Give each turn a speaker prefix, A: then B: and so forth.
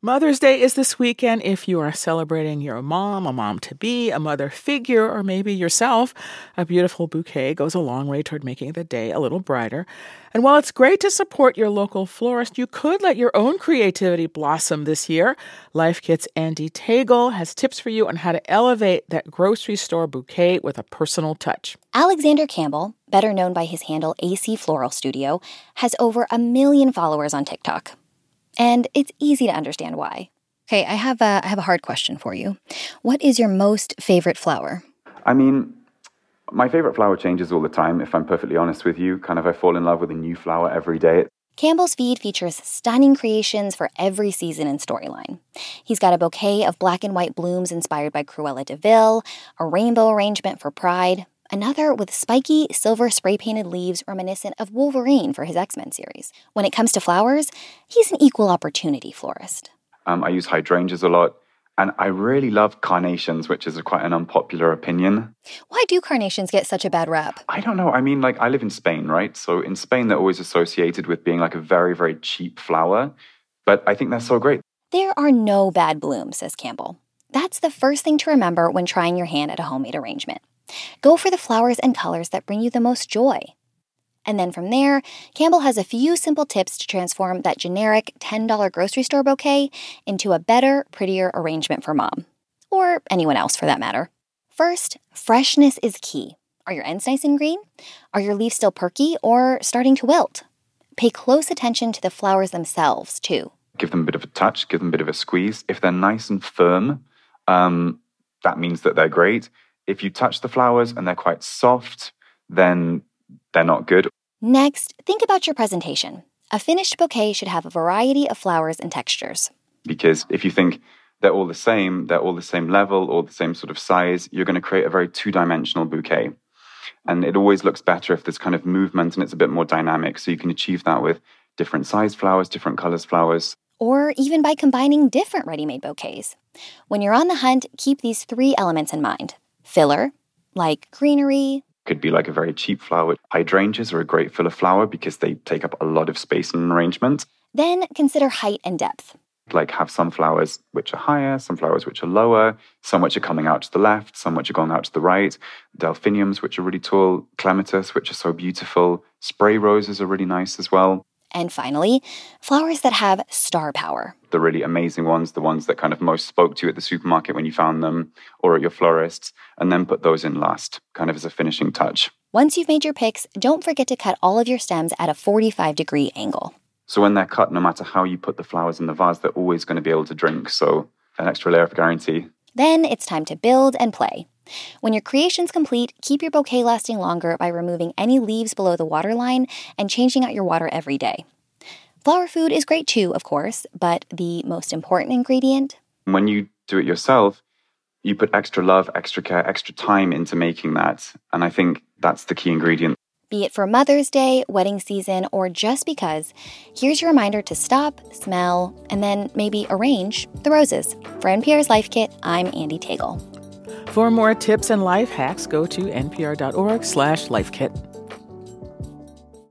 A: Mother's Day is this weekend. If you are celebrating your mom, a mom-to-be, a mother figure, or maybe yourself, a beautiful bouquet goes a long way toward making the day a little brighter. And while it's great to support your local florist, you could let your own creativity blossom this year. Life Kit's Andy Tagle has tips for you on how to elevate that grocery store bouquet with a personal touch.
B: Alexander Campbell, better known by his handle AC Floral Studio, has over 1 million followers on TikTok. And it's easy to understand why. Okay, I have a hard question for you. What is your most favorite flower?
C: I mean, my favorite flower changes all the time, if I'm perfectly honest with you. I fall in love with a new flower every day.
B: Campbell's feed features stunning creations for every season and storyline. He's got a bouquet of black and white blooms inspired by Cruella de Vil, a rainbow arrangement for Pride, another with spiky silver spray-painted leaves reminiscent of Wolverine for his X-Men series. When it comes to flowers, he's an equal opportunity florist.
C: I use hydrangeas a lot, and I really love carnations, which is quite an unpopular opinion.
B: Why do carnations get such a bad rap?
C: I don't know. I mean, I live in Spain, right? So in Spain, they're always associated with being a very, very cheap flower. But I think they're so great.
B: There are no bad blooms, says Campbell. That's the first thing to remember when trying your hand at a homemade arrangement. Go for the flowers and colors that bring you the most joy. And then from there, Campbell has a few simple tips to transform that generic $10 grocery store bouquet into a better, prettier arrangement for mom. Or anyone else for that matter. First, freshness is key. Are your ends nice and green? Are your leaves still perky or starting to wilt? Pay close attention to the flowers themselves, too.
C: Give them a bit of a touch, give them a bit of a squeeze. If they're nice and firm, that means that they're great. If you touch the flowers and they're quite soft, then they're not good.
B: Next, think about your presentation. A finished bouquet should have a variety of flowers and textures.
C: Because if you think they're all the same level, all the same sort of size, you're going to create a very two-dimensional bouquet. And it always looks better if there's movement and it's a bit more dynamic. So you can achieve that with different size flowers, different colors flowers.
B: Or even by combining different ready-made bouquets. When you're on the hunt, keep these 3 elements in mind. Filler, like greenery.
C: Could be a very cheap flower. Hydrangeas are a great filler flower because they take up a lot of space in an arrangement.
B: Then consider height and depth.
C: Have some flowers which are higher, some flowers which are lower, some which are coming out to the left, some which are going out to the right. Delphiniums, which are really tall. Clematis, which are so beautiful. Spray roses are really nice as well.
B: And finally, flowers that have star power.
C: The really amazing ones, the ones that most spoke to you at the supermarket when you found them or at your florist's, and then put those in last, as a finishing touch.
B: Once you've made your picks, don't forget to cut all of your stems at a 45-degree angle.
C: So when they're cut, no matter how you put the flowers in the vase, they're always going to be able to drink. So an extra layer of guarantee.
B: Then it's time to build and play. When your creation's complete, keep your bouquet lasting longer by removing any leaves below the water line and changing out your water every day. Flower food is great too, of course, but the most important ingredient?
C: When you do it yourself, you put extra love, extra care, extra time into making that. And I think that's the key ingredient.
B: Be it for Mother's Day, wedding season, or just because, here's your reminder to stop, smell, and then maybe arrange the roses. For NPR's Life Kit, I'm Andy Tagle.
A: For more tips and life hacks, go to npr.org/lifekit.